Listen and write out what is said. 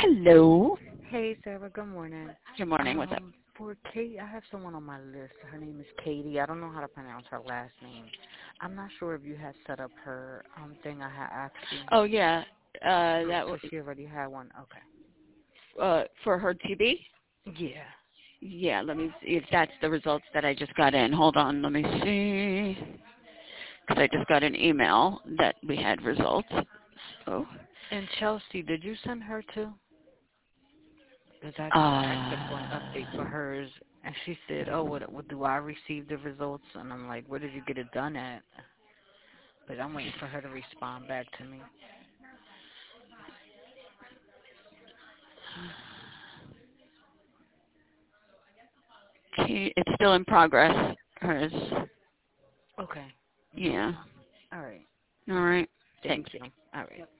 Hello. Hey, Sarah. Good morning. Good morning. What's up? For Kate, I have someone on my list. Her name is Katie. I don't know how to pronounce her last name. I'm not sure if you had set up her thing. I had asked you. Oh yeah, that So was she already had one. Okay. for her TB. Yeah. Yeah, let me see if that's the results that I just got in. Hold on, let me see, because I just got an email that we had results. So, And Chelsea, did you send her too? Because I asked her for an update for hers, and she said, "Oh, what do I receive the results?" And I'm like, "Where did you get it done at?" But I'm waiting for her to respond back to me. it's still in progress. Hers. Okay. Yeah. All right. All right. Thank Thanks. you. All right.